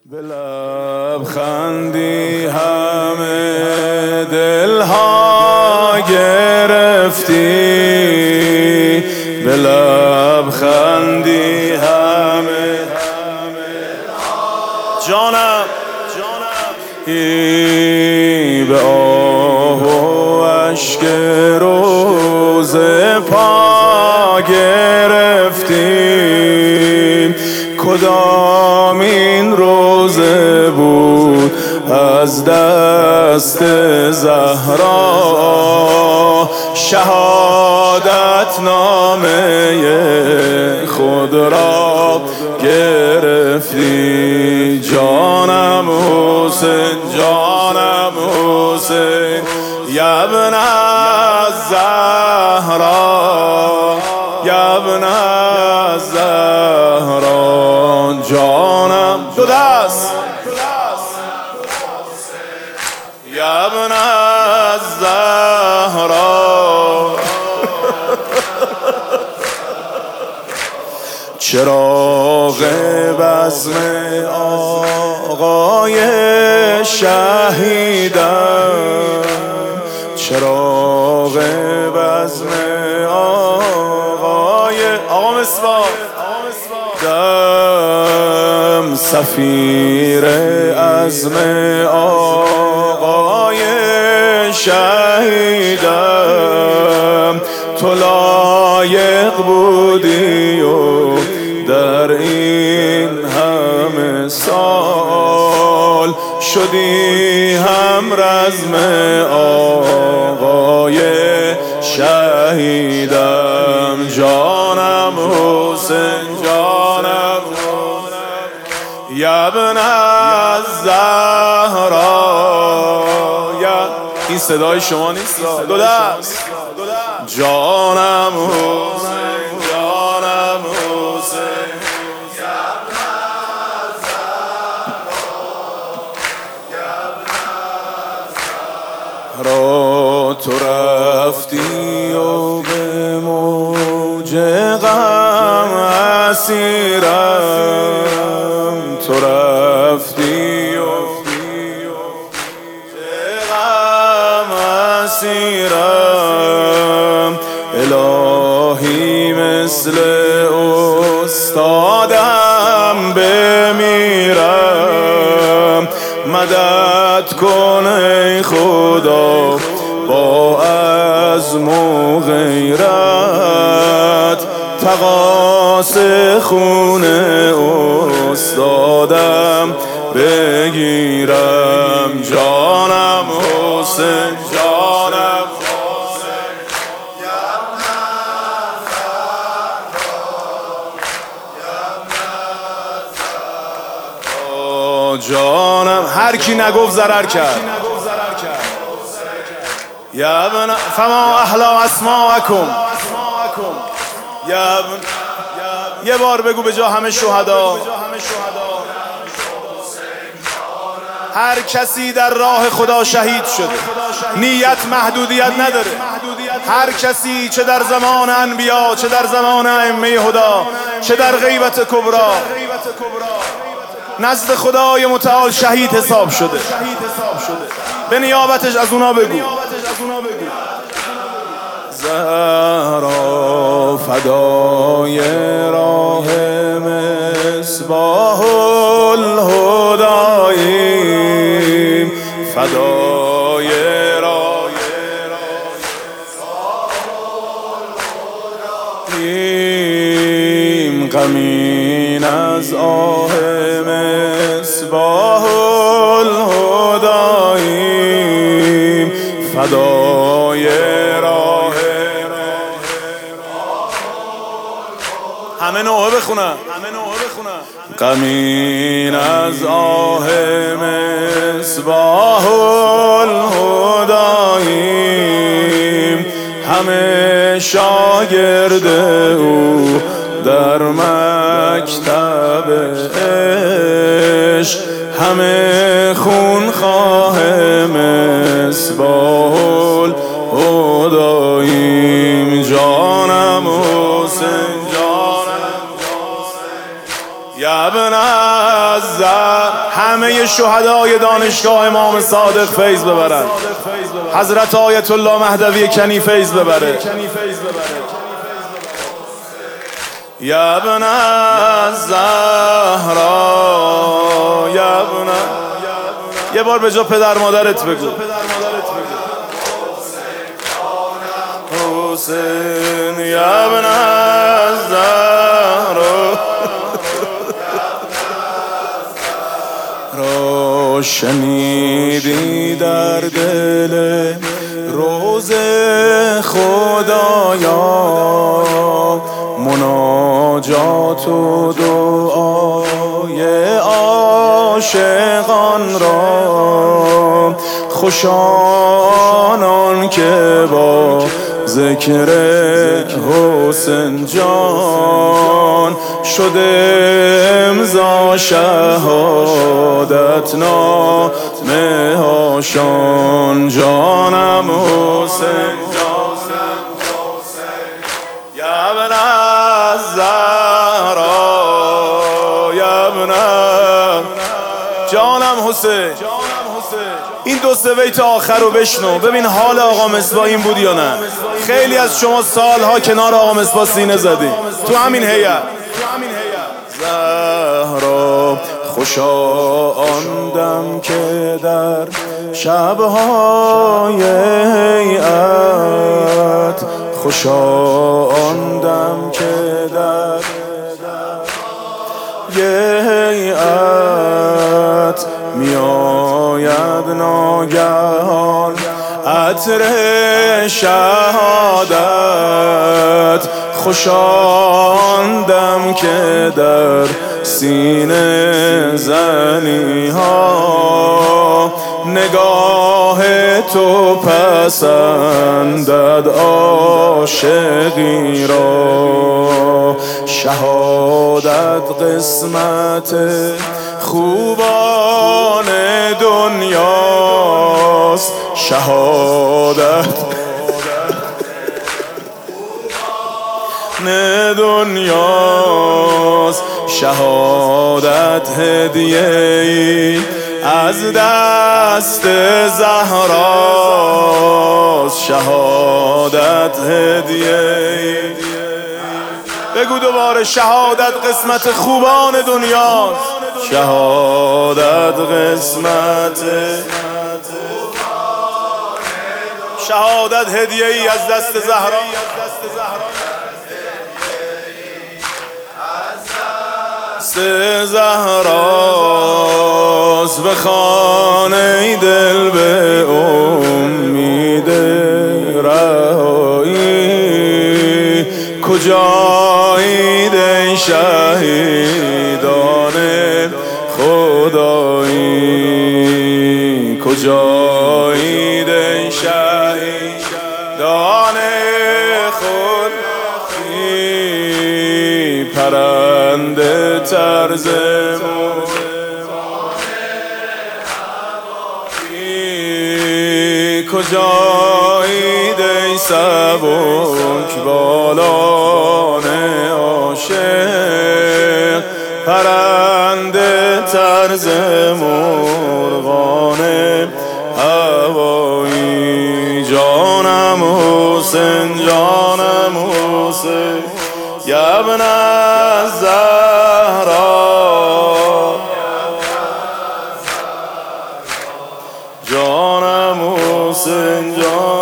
به لبخندی همه دلها گرفتی، به لبخندی همه جانم ای به آه و اشک روز پا گرفتیم. کدام این روزه بود از دست زهرا، شهادت نامه خود را گرفتی. جانم حسین، جانم حسین، یا ابن الزهرا، یا ابن الزهرا. جانم دو دست، یا ابن الزهرا. چراغ بزم آقای شهیدم، چراغ بزم آقا مسواک دم، سفیر عزم آقای شهیدم. تو لایق بودی و در این همه سال شدی هم رزم آقای شهیدم. جانم حسین، جانم حسین، یا ابن الزهرا. این صدای شما نیست، دو دست. جانم حسین، جانم حسین، یا ابن الزهرا. تو رفتی و به موج غم اسیرم، تو رفتی و غم اسیرم. الهی مثل استادم بمیرم، مدد کن ای خدا با عزم و غیرت، تقاص خون استادم بگیرم. جانم حسین، جانم حسین، یا ابن الزهرا. جانم هر کی نگفت ضرر کرد. یا ابن فما احلا اسماءکم، یا ابن. یه بار بگو به جا همه شهدا. هر کسی در راه خدا شهید شده، نیت محدودیت نداره. هر کسی چه در زمان انبیا، چه در زمان ائمه هدا، چه در غیبت کبرا، نزد خدای متعال شهید حساب شده. به نیابتش از اونا بگو. زهرا فدای راه مصباح الهداییم، فدای راه الهداییم. غمین از آه مصباح الهداییم، فدای راه. همه نوعه بخونن. غمین از آه مصباح الهداییم، همه شاگرد او در مکتب عشق، همه خونخواه مصباح الهداییم. جانم حسین، جانم حسین، یا ابن الزهرا. همه شهدای دانشگاه امام صادق فیض ببرن، حضرت آیت الله مهدوی کنی فیض ببره. یا ابن الزهرا یا ابن، یه بار به جا پدر مادرت بگو. حسین یا ابن الزهرا را شنیدی در دل روز خدایا، مناجات و دعای عاشقان را، خوشانان که با ذکر حسین جان شده امضا شهادت نامه هاشان. جانم حسین یا ابن الزهرا یا ابن، جانم حسین. این دو سه بیت آخر رو بشنو ببین حال آقا مصباح این بود یا نه. خیلی از شما سالها کنار آقا مصباح سینه زدیم تو همین هیئت. زهرا خوشا آن دم که در شبهای هیئت، خوشا آن دم که در هیئت می آید ناگهان عطر شهادت، خوشا دم که در سینه زنی ها، نگاه تو پسندد عاشقی را. شهادت قسمت خوبان دنیاست، شهادت دنیاست، شهادت هدیه‌ای از دست زهراست، شهادت هدیه‌ای. بگو دوباره شهادت قسمت خوبان دنیاست، شهادت قسمت، شهادت هدیه‌ای از دست زهرا. زهراست به خانه دل به امید رهایی، کجایید ای شهیدان خدایی، کجایید ای شهیدان خدایی. پرنده طرز کجایید ای سبک بالان عاشق، پرنده طرز مرغان هوایی. جانم حسین جانم حسین یا ابن الزهرا، جانم حسین جان